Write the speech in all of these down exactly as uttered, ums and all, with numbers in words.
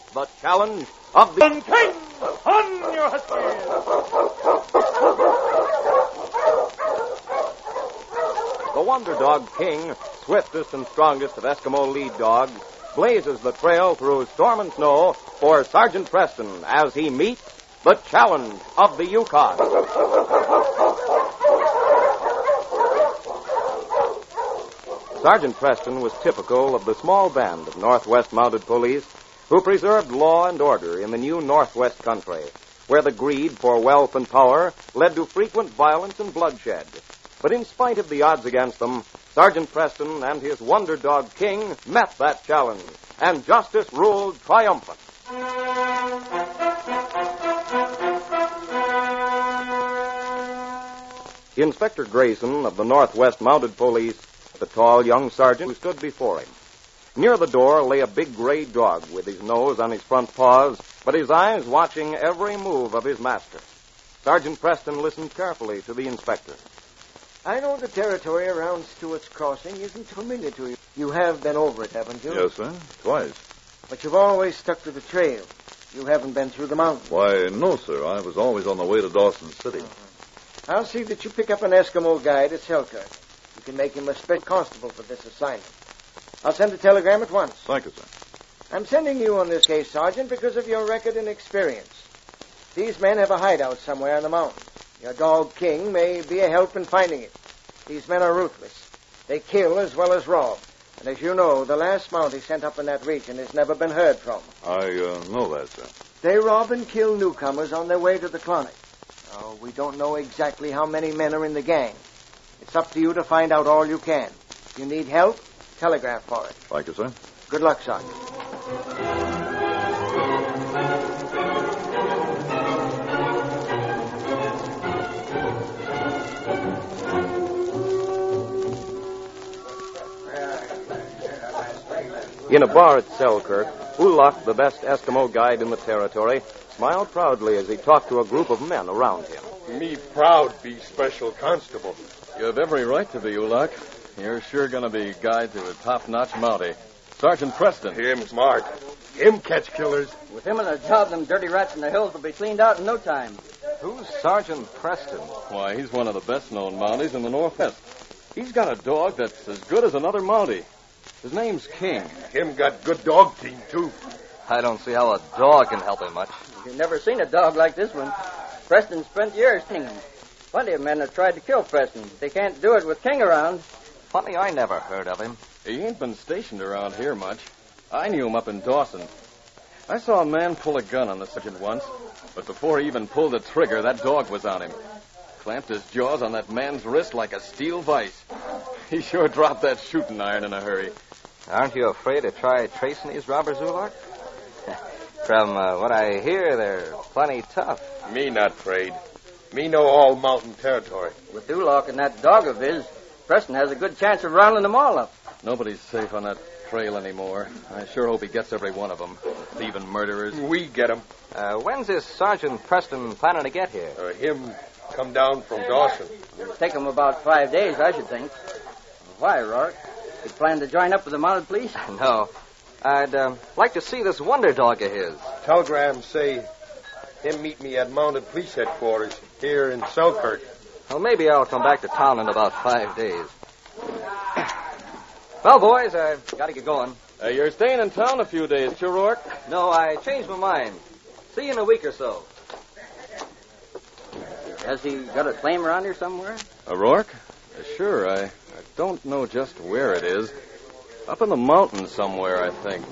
the challenge of the King! On your huskies! The Wonder Dog King, swiftest and strongest of Eskimo lead dogs, blazes the trail through storm and snow for Sergeant Preston as he meets the challenge of the Yukon. Sergeant Preston was typical of the small band of Northwest Mounted Police who preserved law and order in the new Northwest country, where the greed for wealth and power led to frequent violence and bloodshed. But in spite of the odds against them, Sergeant Preston and his Wonder Dog King met that challenge, and justice ruled triumphant. Inspector Grayson of the Northwest Mounted Police, the tall young sergeant who stood before him. Near the door lay a big gray dog with his nose on his front paws, but his eyes watching every move of his master. Sergeant Preston listened carefully to the inspector. I know the territory around Stewart's Crossing isn't familiar to you. You have been over it, haven't you? Yes, sir. Twice. But you've always stuck to the trail. You haven't been through the mountains. Why, no, sir. I was always on the way to Dawson City. Uh-huh. I'll see that you pick up an Eskimo guide at Selkirk. You can make him a special constable for this assignment. I'll send a telegram at once. Thank you, sir. I'm sending you on this case, Sergeant, because of your record and experience. These men have a hideout somewhere in the mountains. Your dog, King, may be a help in finding it. These men are ruthless. They kill as well as rob. And as you know, the last mount he sent up in that region has never been heard from. I uh, know that, sir. They rob and kill newcomers on their way to the Klondike. Now, we don't know exactly how many men are in the gang. It's up to you to find out all you can. If you need help, telegraph for it. Thank you, sir. Good luck, Sergeant. In a bar at Selkirk, Ulach, the best Eskimo guide in the territory, smiled proudly as he talked to a group of men around him. Me proud be special constable. You have every right to be, Ulach. You're sure going to be guide to a top-notch Mountie. Sergeant Preston. Him smart. Him catch killers. With him in a job, them dirty rats in the hills will be cleaned out in no time. Who's Sergeant Preston? Why, he's one of the best-known Mounties in the Northwest. He's got a dog that's as good as another Mountie. His name's King. Him got good dog team, too. I don't see how a dog can help him much. You've never seen a dog like this one. Preston spent years training him. Plenty of men have tried to kill Preston. They can't do it with King around. Funny, I never heard of him. He ain't been stationed around here much. I knew him up in Dawson. I saw a man pull a gun on the sergeant once, but before he even pulled the trigger, that dog was on him. Clamped his jaws on that man's wrist like a steel vise. He sure dropped that shooting iron in a hurry. Aren't you afraid to try tracing these robbers, Ulach? From uh, what I hear, they're plenty tough. Me not afraid. Me know all mountain territory. With Ulach and that dog of his, Preston has a good chance of rounding them all up. Nobody's safe on that trail anymore. I sure hope he gets every one of them. Thieving murderers. We get 'em. Uh, when's this Sergeant Preston planning to get here? Uh, him come down from Dawson. It'll take him about five days, I should think. Why, Rourke? You plan to join up with the mounted police? No. I'd uh, like to see this Wonder Dog of his. Telegram say him meet me at mounted police headquarters here in Selkirk. Well, maybe I'll come back to town in about five days. Well, boys, I've got to get going. Uh, you're staying in town a few days, you, Rourke? No, I changed my mind. See you in a week or so. Has he got a claim around here somewhere? A Rourke? Uh, sure, I, I don't know just where it is. Up in the mountains somewhere, I think.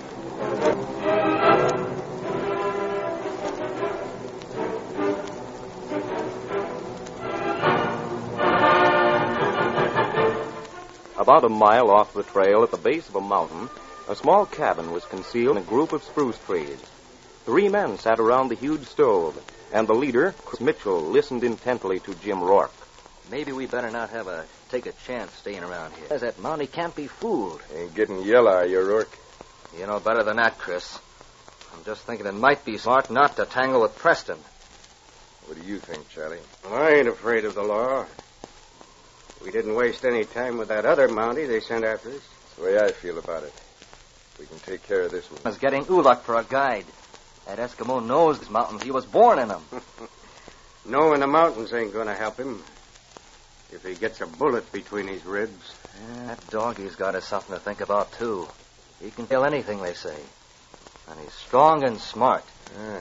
About a mile off the trail at the base of a mountain, a small cabin was concealed in a group of spruce trees. Three men sat around the huge stove, and the leader, Chris Mitchell, listened intently to Jim Rourke. Maybe we better not have a take a chance staying around here. As that Mountie can't be fooled. Ain't getting yellow, are you, Rourke? You know better than that, Chris. I'm just thinking it might be smart not to tangle with Preston. What do you think, Charlie? I ain't afraid of the law. We didn't waste any time with that other Mountie they sent after us. That's the way I feel about it. We can take care of this one. I was getting Ulach for a guide. That Eskimo knows these mountains. He was born in them. Knowing the mountains ain't going to help him if he gets a bullet between his ribs. Yeah, that doggy's got us something to think about, too. He can kill anything, they say. And he's strong and smart. Ah.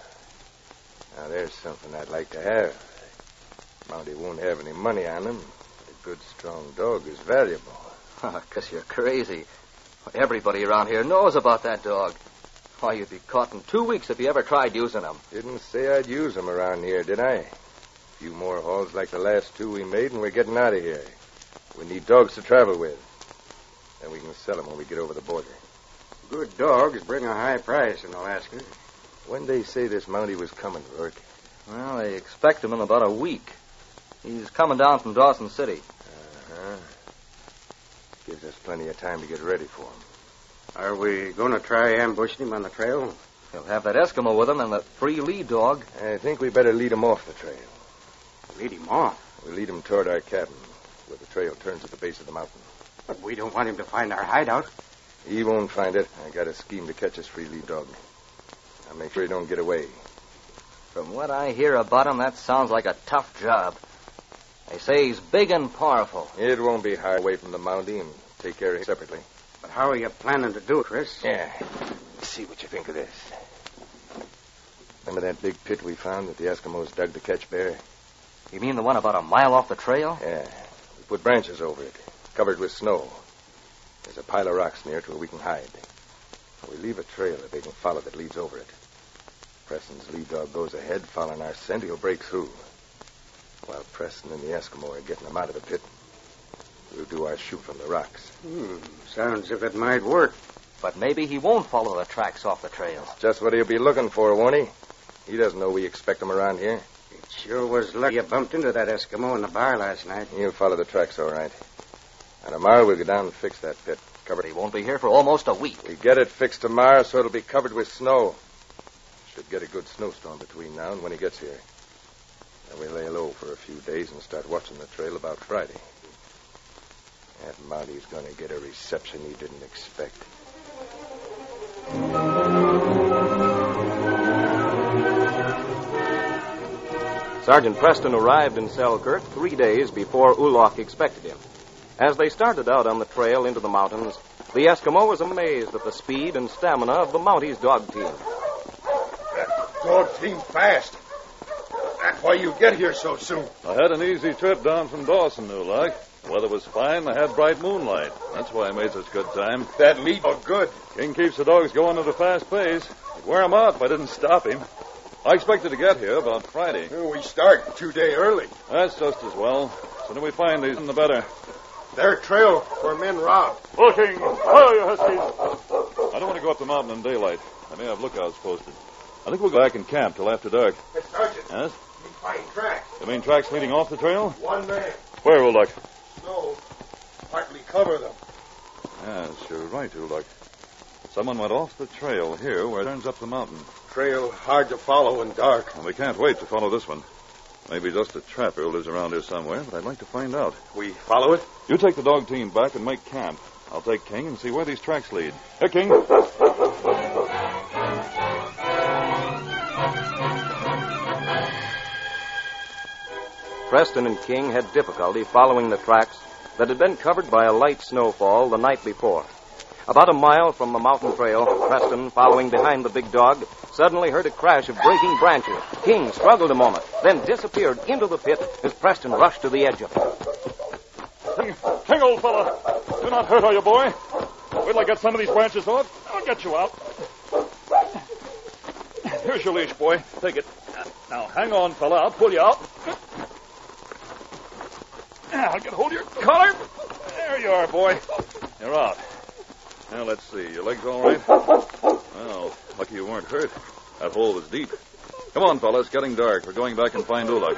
Now, there's something I'd like to have. Mountie won't have any money on him, but a good, strong dog is valuable. Because you're crazy. Everybody around here knows about that dog. Why, you'd be caught in two weeks if you ever tried using him. Didn't say I'd use him around here, did I? A few more hauls like the last two we made, and we're getting out of here. We need dogs to travel with. Then we can sell them when we get over the border. Good dogs bring a high price in Alaska. When they say this Mountie was coming, Rourke? Well, they expect him in about a week. He's coming down from Dawson City. Uh-huh. Gives us plenty of time to get ready for him. Are we going to try ambushing him on the trail? He'll have that Eskimo with him and the free lead dog. I think we better lead him off the trail. Lead him off? We'll lead him toward our cabin, where the trail turns at the base of the mountain. But we don't want him to find our hideout. He won't find it. I got a scheme to catch his free lead dog. I'll make sure he don't get away. From what I hear about him, that sounds like a tough job. They say he's big and powerful. It won't be hard away from the Mountie and take care of him separately. But how are you planning to do it, Chris? Yeah. Let's see what you think of this. Remember that big pit we found that the Eskimos dug to catch bear? You mean the one about a mile off the trail? Yeah. We put branches over it, covered with snow. There's a pile of rocks near it where we can hide. We leave a trail that they can follow that leads over it. Preston's lead dog goes ahead, following our scent, he'll break through. While Preston and the Eskimo are getting them out of the pit, we'll do our shoot from the rocks. Hmm. Sounds as if it might work. But maybe he won't follow the tracks off the trail. Just what he'll be looking for, won't he? He doesn't know we expect him around here. It sure was lucky you bumped into that Eskimo in the bar last night. He'll follow the tracks all right. And tomorrow we'll go down and fix that pit. Covered. He won't be here for almost a week. We get it fixed tomorrow so it'll be covered with snow. Should get a good snowstorm between now and when he gets here. Then we lay low for a few days and start watching the trail about Friday. That Mountie's going to get a reception he didn't expect. Sergeant Preston arrived in Selkirk three days before Ulloch expected him. As they started out on the trail into the mountains, the Eskimo was amazed at the speed and stamina of the Mountie's dog team. That dog team fast. That's why you get here so soon. I had an easy trip down from Dawson, Ulloch. Weather was fine. I had bright moonlight. That's why I made such good time. That lead dog good. King keeps the dogs going at a fast pace. He'd wear 'em out if I didn't stop him. I expected to get here about Friday. Well, we start two day early. That's just as well. Sooner we find these, the better. Their trail where men robbed. Looking. Oh, you huskies. I don't want to go up the mountain in daylight. I may have lookouts posted. I think we'll go back and camp till after dark. Hey, Sergeant. Yes? We find tracks. You mean tracks leading off the trail? One man. Where, Ulloch? Snow. Partly cover them. Yes, you're right, Ulloch. Someone went off the trail here where it turns up the mountain. Trail hard to follow in dark. And we can't wait to follow this one. Maybe just a trapper who lives around here somewhere, but I'd like to find out. We follow it? You take the dog team back and make camp. I'll take King and see where these tracks lead. Here, King. Preston and King had difficulty following the tracks that had been covered by a light snowfall the night before. About a mile from the mountain trail, Preston, following behind the big dog, suddenly heard a crash of breaking branches. King struggled a moment, then disappeared into the pit as Preston rushed to the edge of it. King, King, old fella, do not hurt, are you, boy? Wait till I get some of these branches off. I'll get you out. Here's your leash, boy. Take it. Now, hang on, fella. I'll pull you out. I'll get hold of your collar. There you are, boy. You're out. Now, let's see. Your legs all right? Well, lucky you weren't hurt. That hole was deep. Come on, fellas. Getting dark. We're going back and find Ulloch.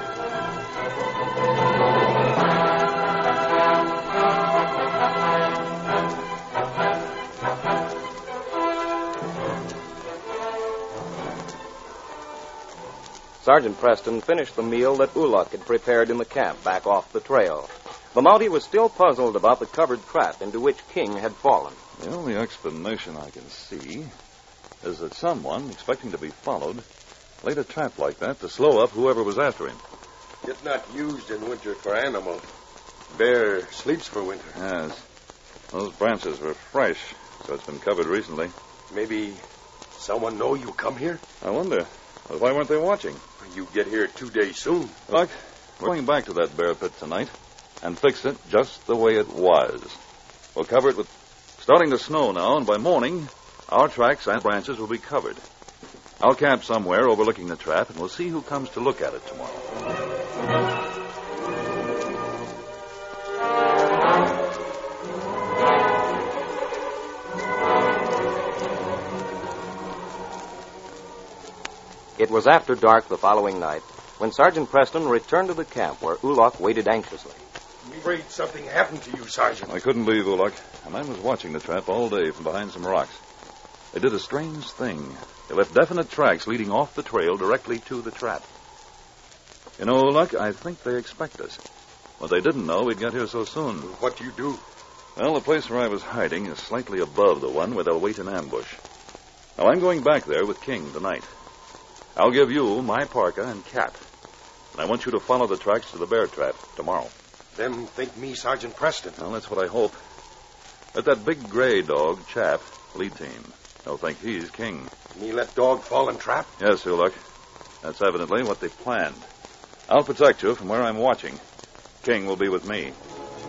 Sergeant Preston finished the meal that Ulloch had prepared in the camp back off the trail. The Mountie was still puzzled about the covered trap into which King had fallen. The only explanation I can see is that someone, expecting to be followed, laid a trap like that to slow up whoever was after him. It's not used in winter for animals. Bear sleeps for winter. Yes. Those branches were fresh, so it's been covered recently. Maybe someone know you come here? I wonder. Well, why weren't they watching? You get here two days soon. Look, we're going back to that bear pit tonight and fix it just the way it was. We'll cover it with... Starting to snow now, and by morning, our tracks and branches will be covered. I'll camp somewhere overlooking the trap, and we'll see who comes to look at it tomorrow. It was after dark the following night when Sergeant Preston returned to the camp where Ulok waited anxiously. I'm afraid something happened to you, Sergeant. I couldn't leave, Ulok. A man was watching the trap all day from behind some rocks. They did a strange thing. They left definite tracks leading off the trail directly to the trap. You know, Ulok, I think they expect us. But they didn't know we'd get here so soon. What do you do? Well, the place where I was hiding is slightly above the one where they'll wait in ambush. Now, I'm going back there with King tonight. I'll give you my parka and cap. And I want you to follow the tracks to the bear trap tomorrow. Them think me Sergeant Preston. Well, that's what I hope. Let that big gray dog, Chap, lead team. They'll think he's king. Me let dog fall in trap? Yes, Ulok. That's evidently what they planned. I'll protect you from where I'm watching. King will be with me.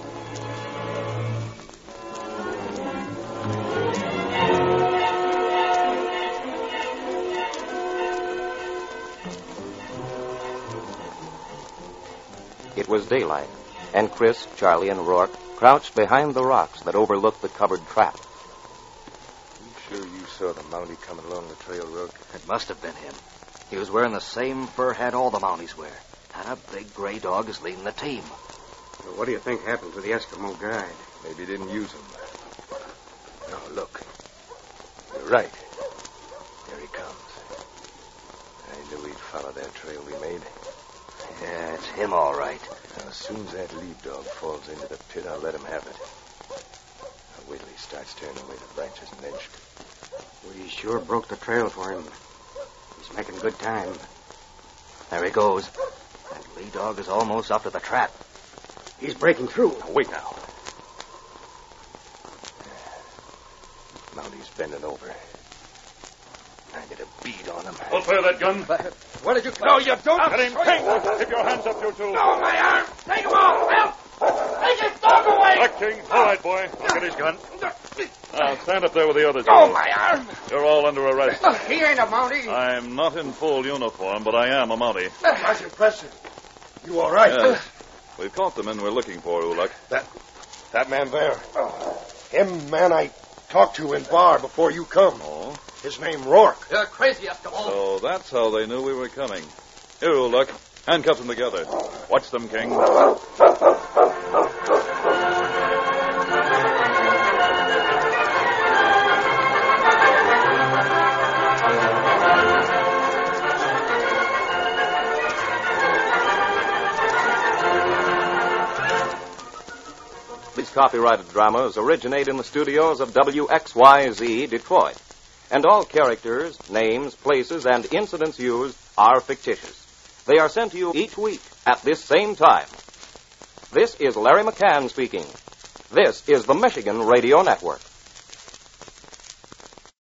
It was daylight, and Chris, Charlie, and Rourke crouched behind the rocks that overlooked the covered trap. You sure you saw the Mountie coming along the trail, Rourke? It must have been him. He was wearing the same fur hat all the Mounties wear. And a big gray dog is leading the team. Well, what do you think happened to the Eskimo guide? Maybe he didn't use him. No, look. You're right. There he comes. I knew he'd follow that trail we made. Yeah, it's him all right. Now, as soon as that lead dog falls into the pit, I'll let him have it. Now, wait till he starts turning away the branches and then... We sure broke the trail for him. He's making good time. There he goes. That lead dog is almost up to the trap. He's breaking through. Now, wait now. Mountie's bending over. I get a bead on him. Don't fire that gun. What did you... No, you don't. Get him, King. Keep your hands up, you two. No, my arm. Take him off. Help. Take his dog away. Back, King. All right, boy. I'll get his gun. Now, stand up there with the others. Oh, my arm. You're all under arrest. He ain't a Mountie. I'm not in full uniform, but I am a Mountie. Sergeant Preston. You all right? Yes. We've caught the men we're looking for, Ulok. That, that man there. Him man I talked to in bar before you come. Oh? His name Rourke. You're crazy, Eskimo. So that's how they knew we were coming. Here, Ulok. Handcuff them together. Watch them, King. These copyrighted dramas originate in the studios of W X Y Z Detroit. And all characters, names, places, and incidents used are fictitious. They are sent to you each week at this same time. This is Larry McCann speaking. This is the Michigan Radio Network.